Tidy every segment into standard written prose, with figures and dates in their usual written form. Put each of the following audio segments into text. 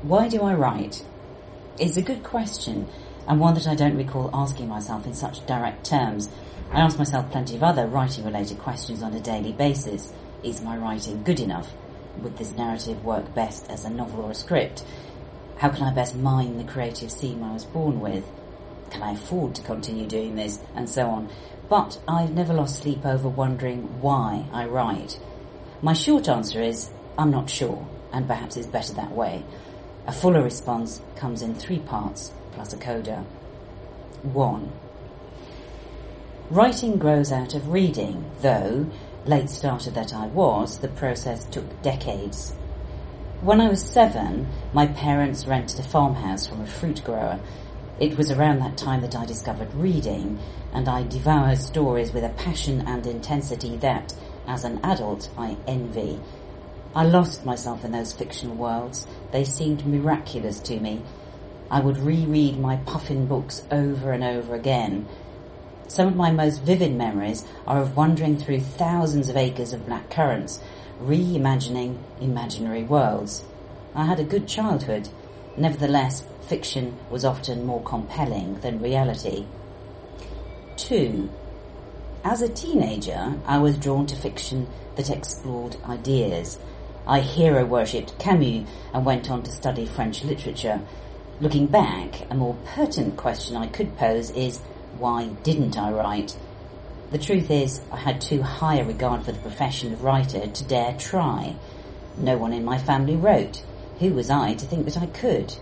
Why do I write? It's a good question, and one that I don't recall asking myself in such direct terms. I ask myself plenty of other writing-related questions on a daily basis. Is my writing good enough? Would this narrative work best as a novel or a script? How can I best mine the creative seam I was born with? Can I afford to continue doing this? And so on. But I've never lost sleep over wondering why I write. My short answer is, I'm not sure, and perhaps it's better that way. A fuller response comes in 3 parts, plus a coda. 1. Writing grows out of reading, though, late starter that I was, the process took decades. When I was 7, my parents rented a farmhouse from a fruit grower. It was around that time that I discovered reading, and I devoured stories with a passion and intensity that, as an adult, I envy. I lost myself in those fictional worlds. They seemed miraculous to me. I would reread my Puffin books over and over again. Some of my most vivid memories are of wandering through thousands of acres of black currants, reimagining imaginary worlds. I had a good childhood. Nevertheless, fiction was often more compelling than reality. 2. As a teenager, I was drawn to fiction that explored ideas. I hero-worshipped Camus and went on to study French literature. Looking back, a more pertinent question I could pose is, why didn't I write? The truth is, I had too high a regard for the profession of writer to dare try. No one in my family wrote. Who was I to think that I could?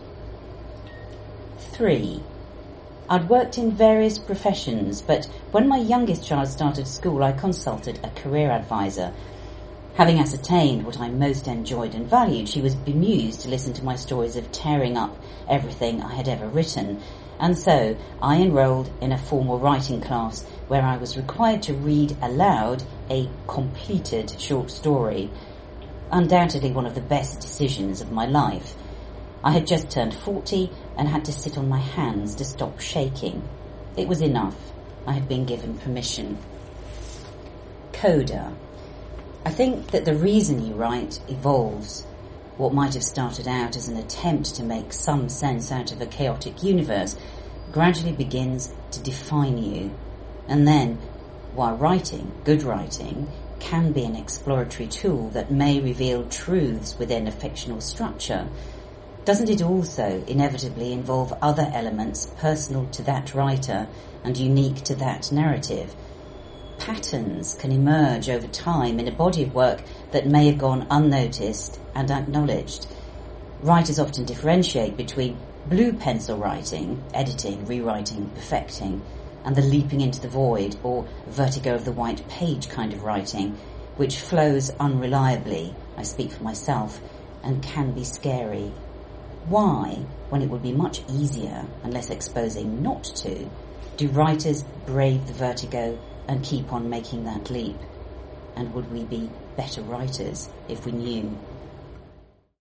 3. I'd worked in various professions, but when my youngest child started school, I consulted a career advisor. Having ascertained what I most enjoyed and valued, she was bemused to listen to my stories of tearing up everything I had ever written, and so I enrolled in a formal writing class where I was required to read aloud a completed short story. Undoubtedly one of the best decisions of my life. I had just turned 40 and had to sit on my hands to stop shaking. It was enough. I had been given permission. Coda. I think that the reason you write evolves. What might have started out as an attempt to make some sense out of a chaotic universe gradually begins to define you. And then, while writing, good writing, can be an exploratory tool that may reveal truths within a fictional structure, doesn't it also inevitably involve other elements personal to that writer and unique to that narrative? Patterns can emerge over time in a body of work that may have gone unnoticed and acknowledged. Writers often differentiate between blue pencil writing, editing, rewriting, perfecting, and the leaping into the void or vertigo of the white page kind of writing, which flows unreliably, I speak for myself, and can be scary. Why, when it would be much easier and less exposing not to, do writers brave the vertigo and keep on making that leap? And would we be better writers if we knew